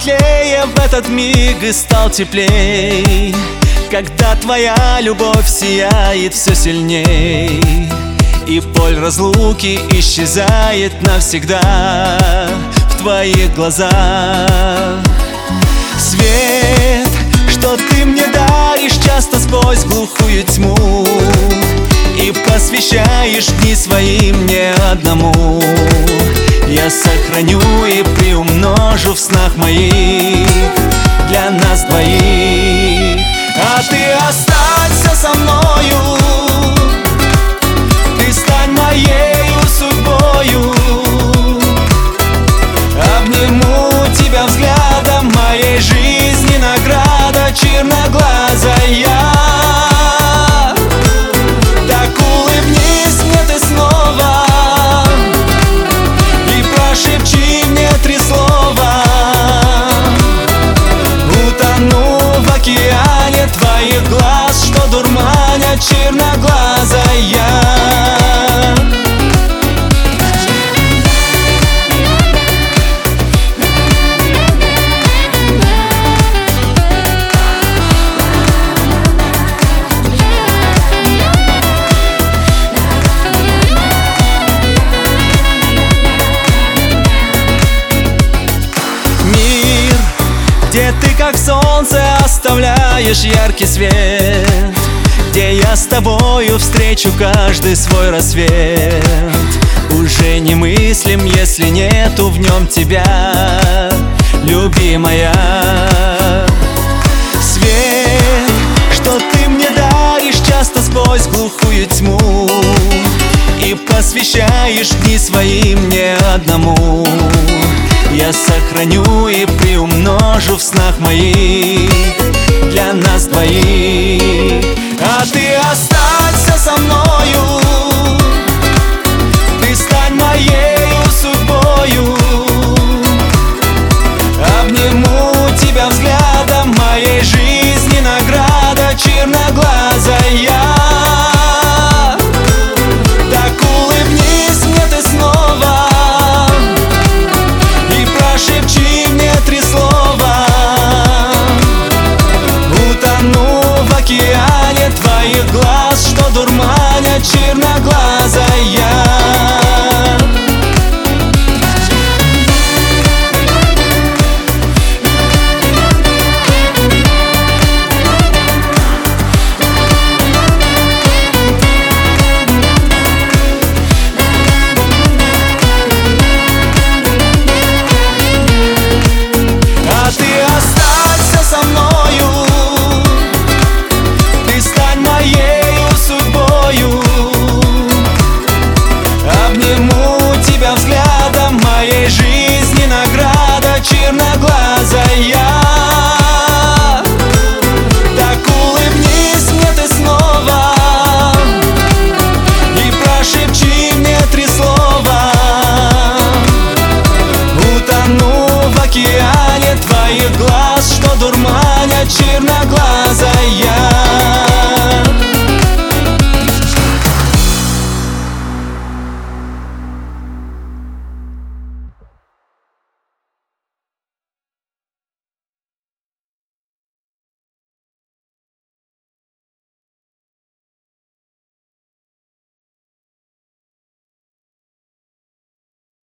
светлее в этот миг и стал теплей, когда твоя любовь сияет все сильней, и боль разлуки исчезает навсегда в твоих глазах. Свет, что ты мне даришь часто сквозь глухую тьму, и посвящаешь дни свои мне одному, я сохраню и приумножу в снах моих для нас двоих. А ты останься со мною, ты стань моею судьбою. Обниму тебя взглядом, моей жизни награда, черноглазая. Так улыбнись мне ты снова и прошепчи мне 3 слова. Утону в океане твоих глаз, что дурманят, черноглазая. Где ты, как солнце, оставляешь яркий свет, где я с тобою встречу каждый свой рассвет. Уже немыслим, если нету в нем тебя, любимая. Свет, что ты мне даришь часто сквозь глухую тьму, и посвящаешь дни свои мне одному, я сохраню и приумножу в снах моих для нас двоих. А ты останься со мной,